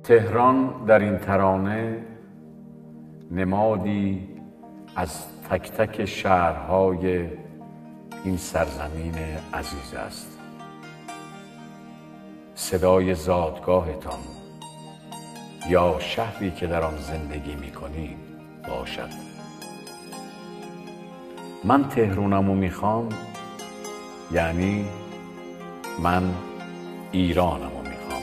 تهران در این ترانه نمادی از تک تک شهرهای این سرزمین عزیز است. صدای زادگاهتان یا شهری که در آن زندگی می‌کنید باشد. من تهرانمو میخوام، یعنی من ایرانمو میخوام.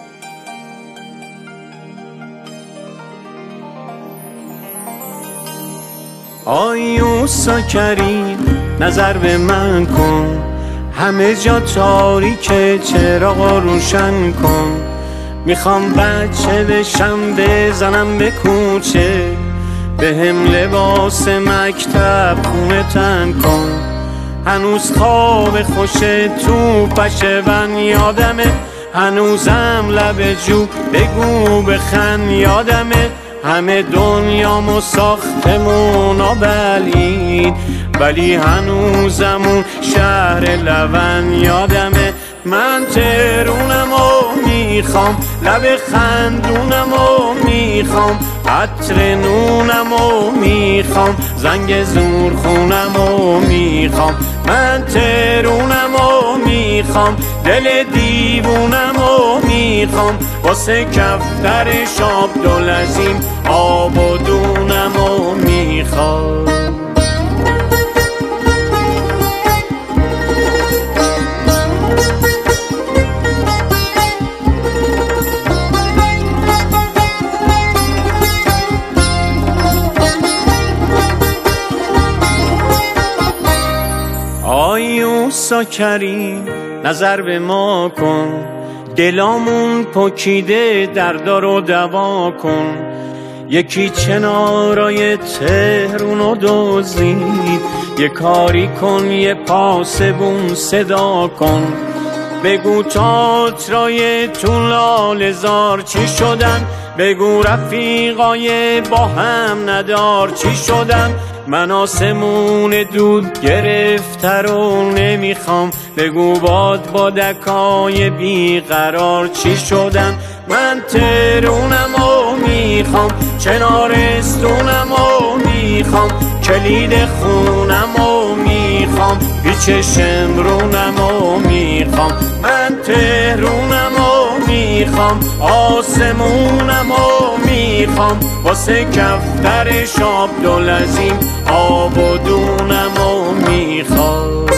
آیوسا کریم نظر به من کن، همه جا تاریکه چراغ روشن کن. میخوام بچه بشم بزنم به کوچه، به هم لباس مکتب خونه تن کن. هنوز خواب خوش تو پشون یادمه، هنوزم لب جو بگو بخن یادمه. همه دنیامو ساختمونا بلید، ولی هنوزمون شهر لون یادمه. من تهرونمو میخوام، لب خندونمو میخوام، عطر نونمو میخوام، زنگ زورخونمو میخوام. من تهرونمو میخوام، دل دیوونمو میخوام، واسه کفتر شابدالعظیم آب و دونمو میخوام. آیوسا کریم نظر به ما کن، دلامون پکیده دردا رو دوا کن. یکی چنارای تهرونو دزدید، یه کاری کن یه پاسبون صدا کن. بگو تئاترای تو لاله‌زار چی شدن، بگو رفیقای با هم ندار چی شدن. من آسمون دود گرفته رو نمیخوام، بگو بادکای بیقرار چی شدن. من تهرونمو میخوام، چنارستونمو میخوام، کلید خونمو میخوام، پیچ شمرونمو میخوام. من تهرونمو میخوام، آسمونمو میخوام، واسه کفتر شابدالعظیم آب و دونمو میخوام.